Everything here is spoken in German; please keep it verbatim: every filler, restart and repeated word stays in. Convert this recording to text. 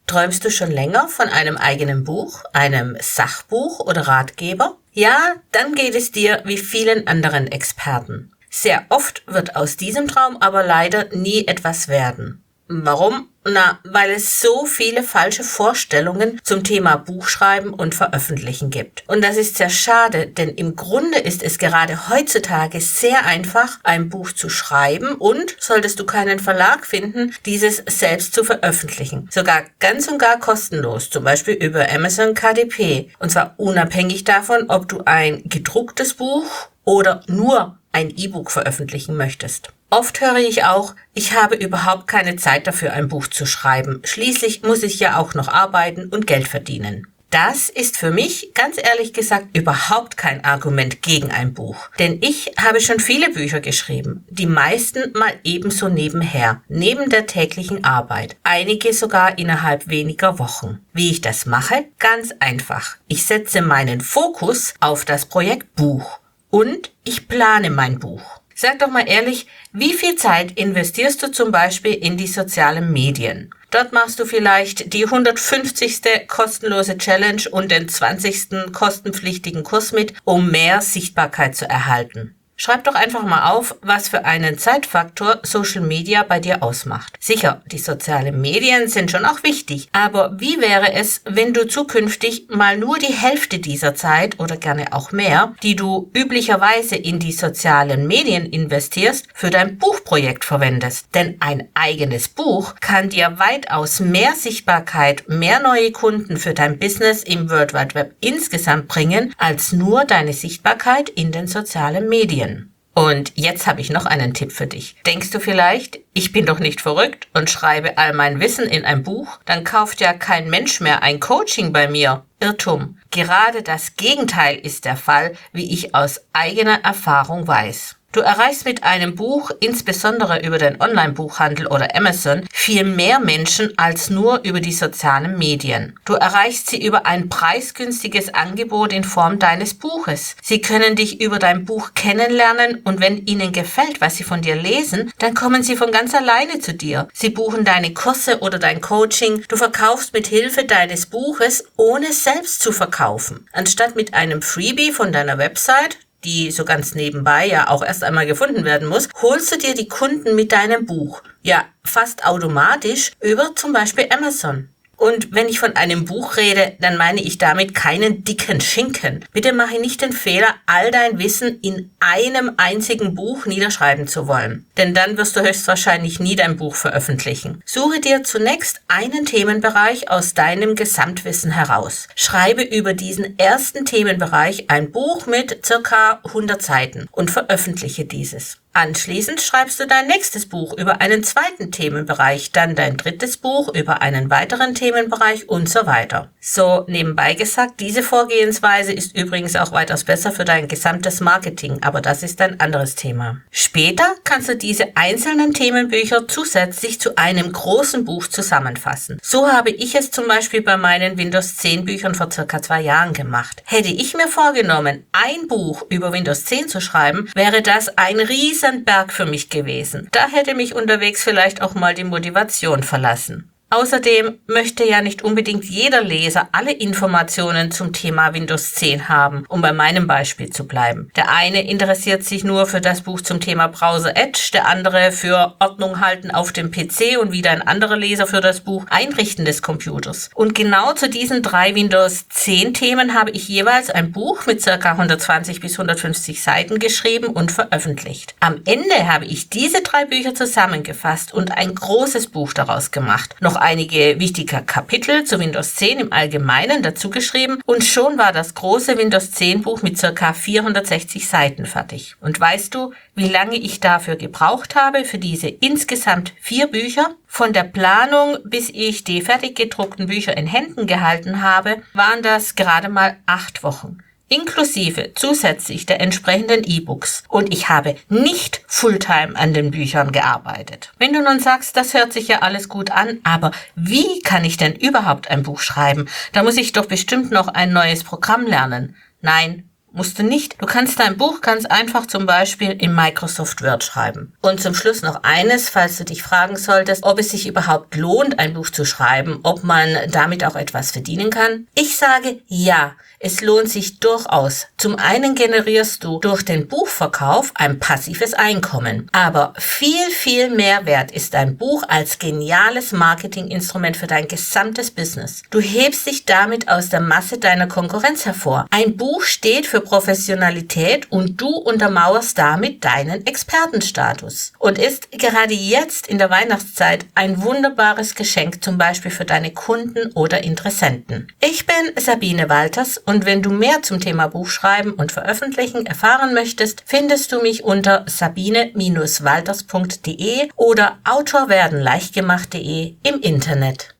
Träumst du schon länger von einem eigenen Buch, einem Sachbuch oder Ratgeber? Ja, dann geht es dir wie vielen anderen Experten. Sehr oft wird aus diesem Traum aber leider nie etwas werden. Warum? Na, weil es so viele falsche Vorstellungen zum Thema Buchschreiben und Veröffentlichen gibt. Und das ist sehr schade, denn im Grunde ist es gerade heutzutage sehr einfach, ein Buch zu schreiben und, solltest du keinen Verlag finden, dieses selbst zu veröffentlichen. Sogar ganz und gar kostenlos, zum Beispiel über Amazon K D P. Und zwar unabhängig davon, ob du ein gedrucktes Buch oder nur ein E-Book veröffentlichen möchtest. Oft höre ich auch, ich habe überhaupt keine Zeit dafür, ein Buch zu schreiben. Schließlich muss ich ja auch noch arbeiten und Geld verdienen. Das ist für mich, ganz ehrlich gesagt, überhaupt kein Argument gegen ein Buch. Denn ich habe schon viele Bücher geschrieben. Die meisten mal ebenso nebenher, neben der täglichen Arbeit. Einige sogar innerhalb weniger Wochen. Wie ich das mache? Ganz einfach. Ich setze meinen Fokus auf das Projekt Buch. Und ich plane mein Buch. Sag doch mal ehrlich, wie viel Zeit investierst du zum Beispiel in die sozialen Medien? Dort machst du vielleicht die hundertfünfzigste kostenlose Challenge und den zwanzigsten kostenpflichtigen Kurs mit, um mehr Sichtbarkeit zu erhalten. Schreib doch einfach mal auf, was für einen Zeitfaktor Social Media bei dir ausmacht. Sicher, die sozialen Medien sind schon auch wichtig, aber wie wäre es, wenn du zukünftig mal nur die Hälfte dieser Zeit oder gerne auch mehr, die du üblicherweise in die sozialen Medien investierst, für dein Buchprojekt verwendest? Denn ein eigenes Buch kann dir weitaus mehr Sichtbarkeit, mehr neue Kunden für dein Business im World Wide Web insgesamt bringen, als nur deine Sichtbarkeit in den sozialen Medien. Und jetzt habe ich noch einen Tipp für dich. Denkst du vielleicht, ich bin doch nicht verrückt und schreibe all mein Wissen in ein Buch? Dann kauft ja kein Mensch mehr ein Coaching bei mir. Irrtum. Gerade das Gegenteil ist der Fall, wie ich aus eigener Erfahrung weiß. Du erreichst mit einem Buch, insbesondere über den Online-Buchhandel oder Amazon, viel mehr Menschen als nur über die sozialen Medien. Du erreichst sie über ein preisgünstiges Angebot in Form deines Buches. Sie können dich über dein Buch kennenlernen und wenn ihnen gefällt, was sie von dir lesen, dann kommen sie von ganz alleine zu dir. Sie buchen deine Kurse oder dein Coaching. Du verkaufst mit Hilfe deines Buches, ohne selbst zu verkaufen. Anstatt mit einem Freebie von deiner Website, die so ganz nebenbei ja auch erst einmal gefunden werden muss, holst du dir die Kunden mit deinem Buch. Ja, fast automatisch über zum Beispiel Amazon. Und wenn ich von einem Buch rede, dann meine ich damit keinen dicken Schinken. Bitte mache nicht den Fehler, all dein Wissen in einem einzigen Buch niederschreiben zu wollen. Denn dann wirst du höchstwahrscheinlich nie dein Buch veröffentlichen. Suche dir zunächst einen Themenbereich aus deinem Gesamtwissen heraus. Schreibe über diesen ersten Themenbereich ein Buch mit circa hundert Seiten und veröffentliche dieses. Anschließend schreibst du dein nächstes Buch über einen zweiten Themenbereich, dann dein drittes Buch über einen weiteren Themenbereich und so weiter. So nebenbei gesagt, diese Vorgehensweise ist übrigens auch weitaus besser für dein gesamtes Marketing, aber das ist ein anderes Thema. Später kannst du diese einzelnen Themenbücher zusätzlich zu einem großen Buch zusammenfassen. So habe ich es zum Beispiel bei meinen Windows zehn Büchern vor circa zwei Jahren gemacht. Hätte ich mir vorgenommen, ein Buch über Windows zehn zu schreiben, wäre das ein riesen Berg für mich gewesen. Da hätte mich unterwegs vielleicht auch mal die Motivation verlassen. Außerdem möchte ja nicht unbedingt jeder Leser alle Informationen zum Thema Windows zehn haben, um bei meinem Beispiel zu bleiben. Der eine interessiert sich nur für das Buch zum Thema Browser Edge, der andere für Ordnung halten auf dem P C und wieder ein anderer Leser für das Buch Einrichten des Computers. Und genau zu diesen drei Windows zehn Themen habe ich jeweils ein Buch mit ca. hundertzwanzig bis hundertfünfzig Seiten geschrieben und veröffentlicht. Am Ende habe ich diese drei Bücher zusammengefasst und ein großes Buch daraus gemacht. Noch einige wichtige Kapitel zu Windows zehn im Allgemeinen dazu geschrieben und schon war das große Windows zehn Buch mit ca. vierhundertsechzig Seiten fertig. Und weißt du, wie lange ich dafür gebraucht habe für diese insgesamt vier Bücher? Von der Planung bis ich die fertig gedruckten Bücher in Händen gehalten habe, waren das gerade mal acht Wochen. Inklusive zusätzlich der entsprechenden E-Books. Und ich habe nicht Fulltime an den Büchern gearbeitet. Wenn du nun sagst, das hört sich ja alles gut an, aber wie kann ich denn überhaupt ein Buch schreiben? Da muss ich doch bestimmt noch ein neues Programm lernen. Nein, musst du nicht. Du kannst dein Buch ganz einfach zum Beispiel in Microsoft Word schreiben. Und zum Schluss noch eines, falls du dich fragen solltest, ob es sich überhaupt lohnt, ein Buch zu schreiben, ob man damit auch etwas verdienen kann. Ich sage ja. Es lohnt sich durchaus. Zum einen generierst du durch den Buchverkauf ein passives Einkommen. Aber viel, viel mehr wert ist dein Buch als geniales Marketinginstrument für dein gesamtes Business. Du hebst dich damit aus der Masse deiner Konkurrenz hervor. Ein Buch steht für Professionalität und du untermauerst damit deinen Expertenstatus. Und ist gerade jetzt in der Weihnachtszeit ein wunderbares Geschenk, zum Beispiel für deine Kunden oder Interessenten. Ich bin Sabine Walters. Und wenn du mehr zum Thema Buchschreiben und Veröffentlichen erfahren möchtest, findest du mich unter sabine Bindestrich walters punkt de oder autorwerdenleichtgemacht punkt de im Internet.